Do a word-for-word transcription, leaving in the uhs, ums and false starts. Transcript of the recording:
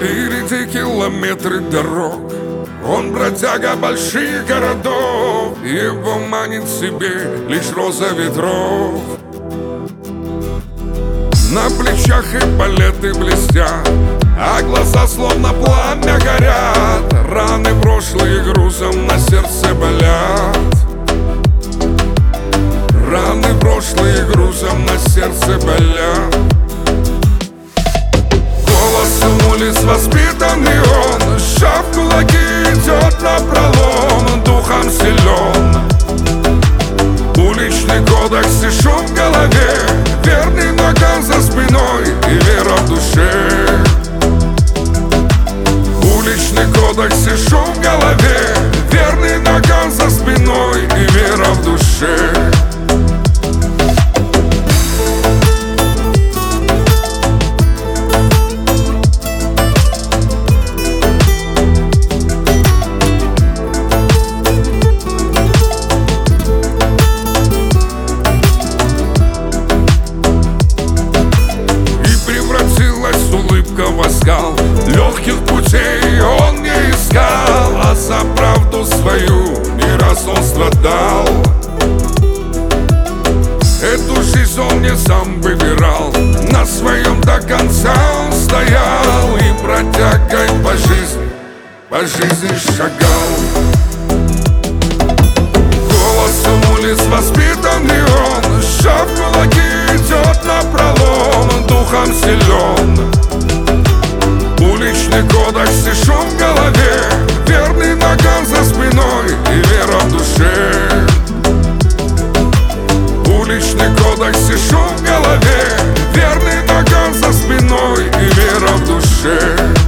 Впереди километры дорог, он бродяга больших городов, его манит себе лишь роза ветров. На плечах эполеты блестят, а глаза словно пламя горят. Раны прошлые грузом на сердце болят. Раны прошлые грузом на сердце болят. Голосом улиц воспитанный он, сжав кулаки, идет напролом, духом силен. Уличный кодекс и шум в голове, верный ногам за спиной и вера в душе. Уличный кодекс и шум в голове, верный ногам за спиной и вера в душе. Легких путей он не искал, а за правду свою не раз он страдал. Эту жизнь он не сам выбирал, на своем до конца он стоял. И бродягой по жизни, по жизни шагал. Голосом улиц воспитанный он, сжав кулаки, идет напролом, духом силен. Уличный кодекс и шум в голове, верный ногам за спиной и вера в душе. Уличный кодекс и шум в голове, верный ногам за спиной и вера в душе.